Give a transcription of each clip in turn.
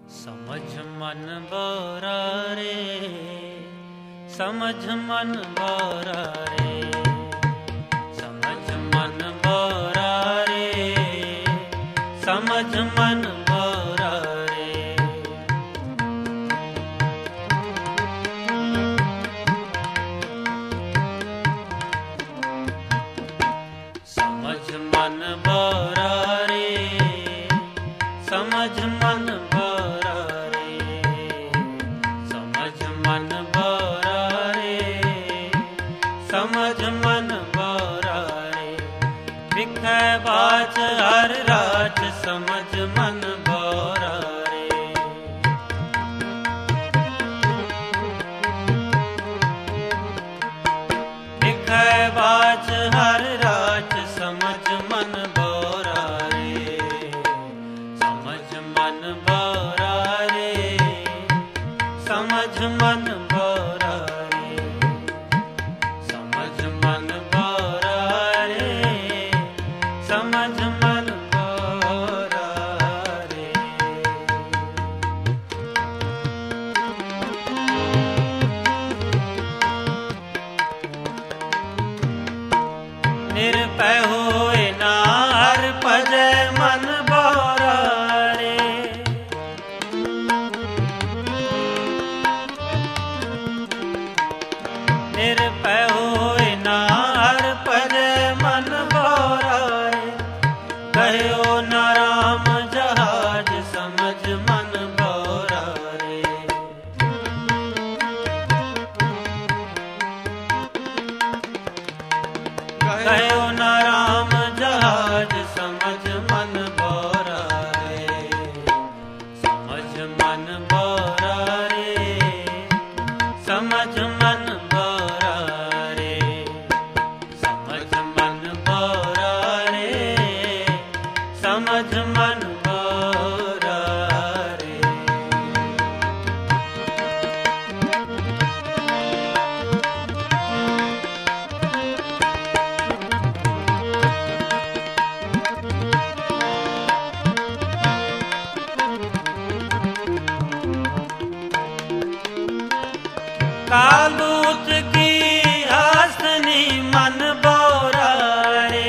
समझ मन बोरा रे, समझ मन बोरा रे, समझ मन बोरा रे, समझ मन बोरा रे। समझ मन बोरा रे, समझ मन बोरा रे, समझ मन बोरा रे, समझ मन बोरा रे। बिखै बाच हर रात समझ मन बोरा रे। बिखै बाच हर रात समझ मन बोरा रे, समझ मन बोरा रे, समझ मन बोरा रे, समझ मन बोरा रे, समझ मन बोरा रे। निरपै होए ना हर भजै मन बोरा रे। निरपै होए ना हर भजै मन बोरा रे। कहो न राम जहाज समझ मन बोरा रे। कहो न राम जहाज समझ मन बोरा रे, समझ मन बोरा रे, समझ मन बोरा रे, समझ मन बोरा रे, समझ मन बोरा रे। कालूत की हसनी मन बोरा रे।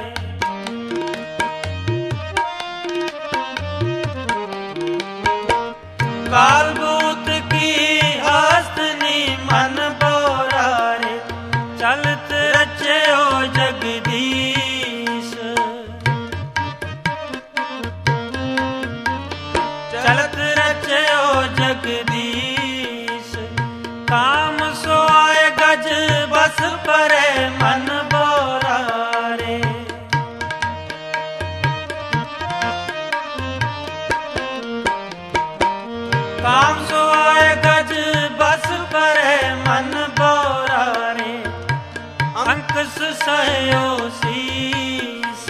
कालूत की हसनी मन बोरा रे। चलत रचे हो जगदीश, चलत रचे हो जगदीश। काम सो आए गज बस परे मन बोरा रे। काम सो आए गज बस परे मन बोरा रे। अंकस सहयो शीस,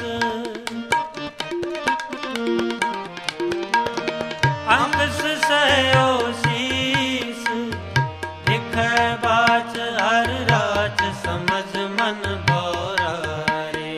अंकस सहयो शीस। बिखै बाच हर रात समझ मन बोरा रे।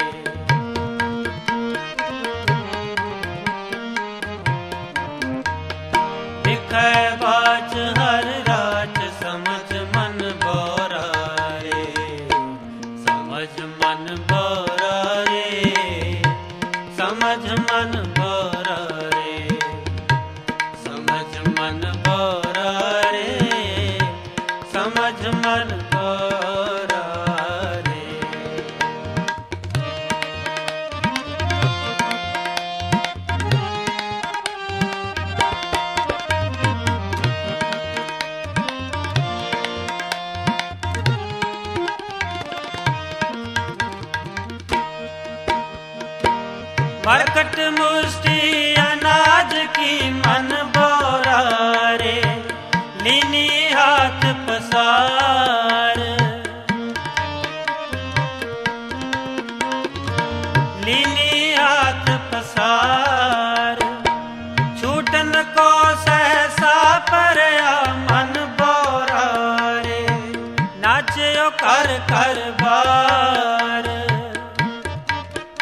बिखै बाच हर रात समझ मन बोरा रे, समझ मन बोरा रे, समझ मन बोरा रे, समझ मन बोरा रे, समझ मन बोरा रे। मरकट मुष्टि अनाज की मन बोरा रे। लीनी हाथ पसार, लीनी हाथ पसार। छूटन को सहसा परया मन बोरा रे। नाचयो कर कर बार,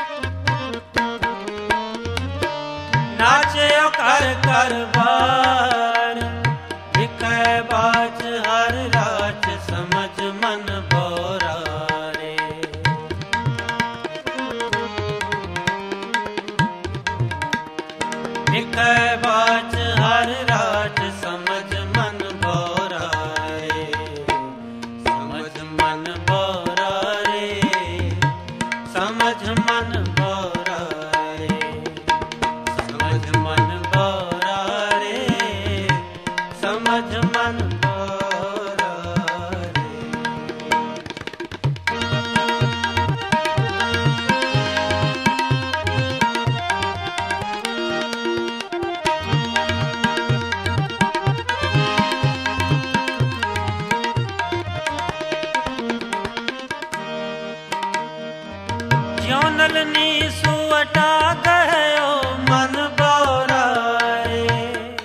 नाचयो कर कर बार। लिखै बाच हर रात समझ मन बोरा रे, समझ मन बोरा रे, समझ मन बोरा रे, समझ मन बोरा रे, समझ मन बोरा रे। ज्यों नलनी सुअटा गयो मन बोरा रे,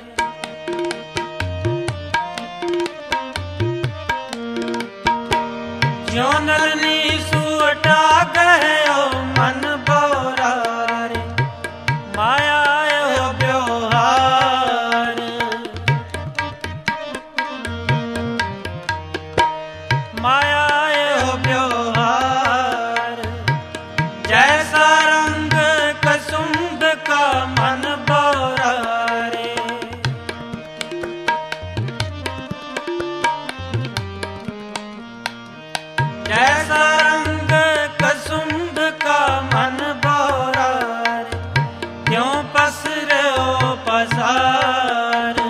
ज्यों नलनी सुअटा गयो मन बोरा रे, माया यो व्यवहार, माया यो व्यवहार, जैसा रंग कसुंभ का मन बोरा रे, जैसा रंग कसुंभ का मन बोरा रे, क्यों पसरे ओ पसार,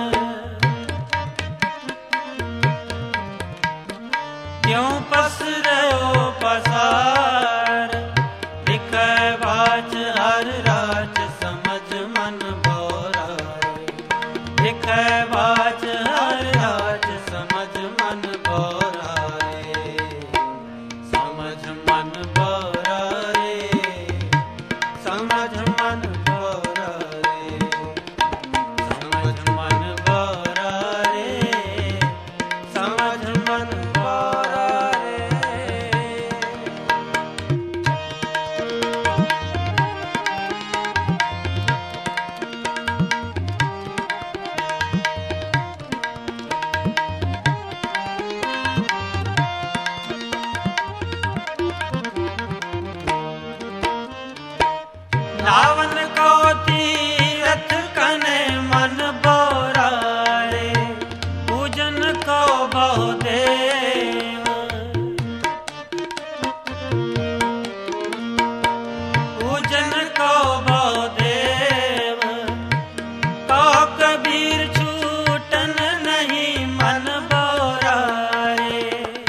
क्यों पसरे ओ पसार, लिखै बाच हर रात समझ मन बोरा रे, लिखै बाच हर रात समझ मन बोरा रे, समझ मन बोरा रे, समझ मन बोरा रे, समझ मन बोरा रे, समझ मन बोरा रे। नावन को तीरथ कने मन बोरा रे, पूजन को बहुदेव, पूजन को बहुदेव, को कबीर छूटन नहीं मन बोरा रे,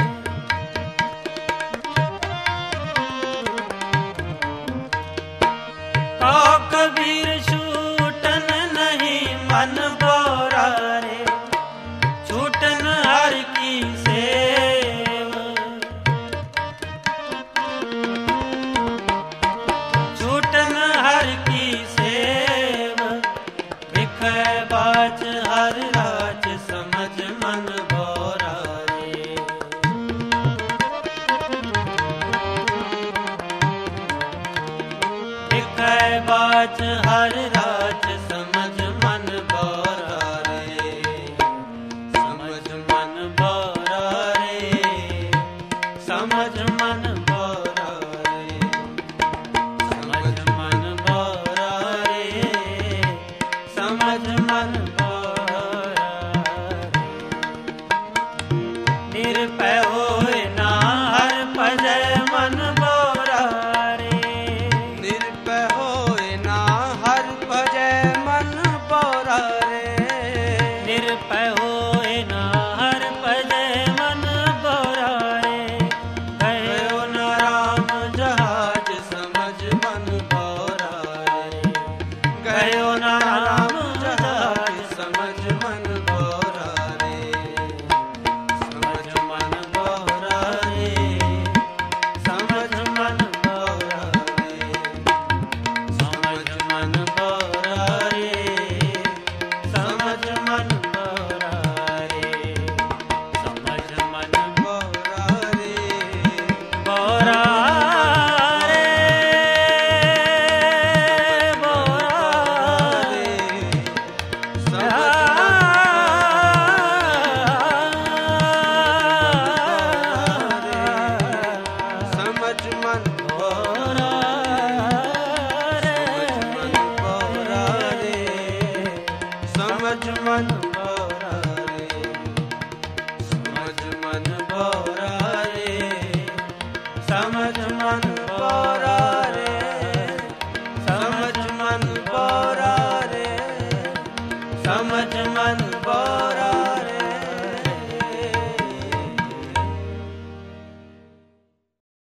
को कबीर छूटन नहीं मन बोरा रे, छूटन हर की सेव, छूटन हर की सेव, लिखै बाच हर रात समझ मन बोरा रे, लिखै बाच हर रात समझ मन बोरा रे, समझ मन बोरा रे, समझ मन बोरा रे, समझ मन बोरा रे, समझ मन